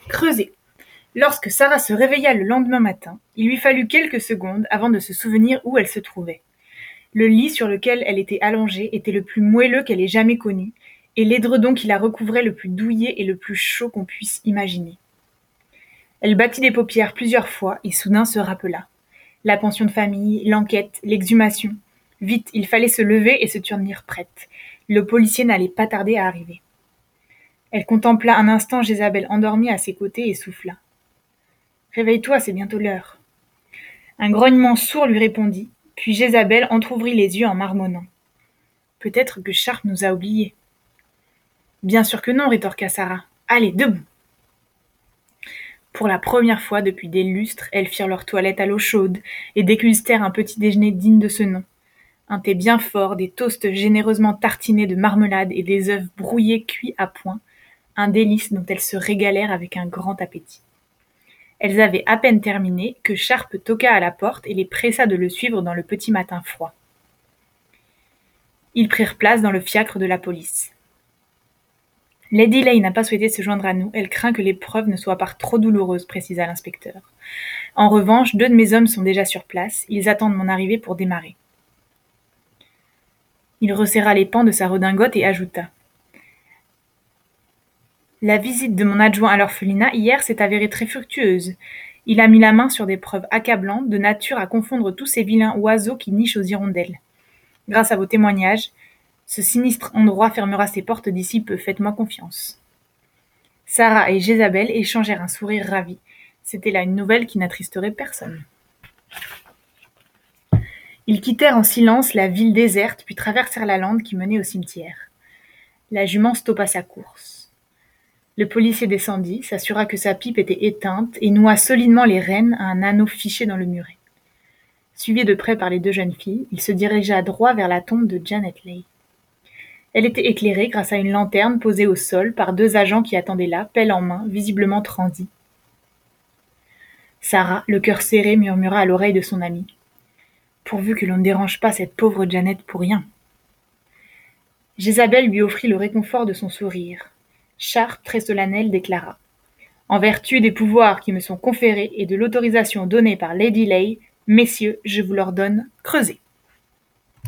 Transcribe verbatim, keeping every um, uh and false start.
Creuser. Lorsque Sarah se réveilla le lendemain matin, il lui fallut quelques secondes avant de se souvenir où elle se trouvait. Le lit sur lequel elle était allongée était le plus moelleux qu'elle ait jamais connu, et l'édredon qui la recouvrait le plus douillet et le plus chaud qu'on puisse imaginer. Elle battit les paupières plusieurs fois et soudain se rappela. La pension de famille, l'enquête, l'exhumation. Vite, il fallait se lever et se tenir prête. Le policier n'allait pas tarder à arriver. Elle contempla un instant Jézabel endormie à ses côtés et souffla. « Réveille-toi, c'est bientôt l'heure. » Un grognement sourd lui répondit, puis Jézabel entr'ouvrit les yeux en marmonnant. « Peut-être que Sharp nous a oubliés. »« Bien sûr que non, rétorqua Sarah. Allez, debout !» Pour la première fois depuis des lustres, elles firent leur toilette à l'eau chaude et dégustèrent un petit déjeuner digne de ce nom. Un thé bien fort, des toasts généreusement tartinés de marmelade et des œufs brouillés cuits à point, un délice dont elles se régalèrent avec un grand appétit. Elles avaient à peine terminé que Sharp toqua à la porte et les pressa de le suivre dans le petit matin froid. Ils prirent place dans le fiacre de la police. « Lady Lay n'a pas souhaité se joindre à nous, elle craint que l'épreuve ne soit pas trop douloureuse, précisa l'inspecteur. En revanche, deux de mes hommes sont déjà sur place, ils attendent mon arrivée pour démarrer. Il resserra les pans de sa redingote et ajouta. La visite de mon adjoint à l'orphelinat hier s'est avérée très fructueuse. Il a mis la main sur des preuves accablantes, de nature à confondre tous ces vilains oiseaux qui nichent aux hirondelles. Grâce à vos témoignages, ce sinistre endroit fermera ses portes d'ici peu, faites-moi confiance. Sarah et Jézabel échangèrent un sourire ravi. C'était là une nouvelle qui n'attristerait personne. Ils quittèrent en silence la ville déserte, puis traversèrent la lande qui menait au cimetière. La jument stoppa sa course. Le policier descendit, s'assura que sa pipe était éteinte et noua solidement les rênes à un anneau fiché dans le muret. Suivi de près par les deux jeunes filles, il se dirigea droit vers la tombe de Janet Leigh. Elle était éclairée grâce à une lanterne posée au sol par deux agents qui attendaient là, pelle en main, visiblement transis. Sarah, le cœur serré, murmura à l'oreille de son amie. « Pourvu que l'on ne dérange pas cette pauvre Janet pour rien. » Jézabel lui offrit le réconfort de son sourire. Sharp, très solennel, déclara. « En vertu des pouvoirs qui me sont conférés et de l'autorisation donnée par Lady Lay, messieurs, je vous l'ordonne, creusez. »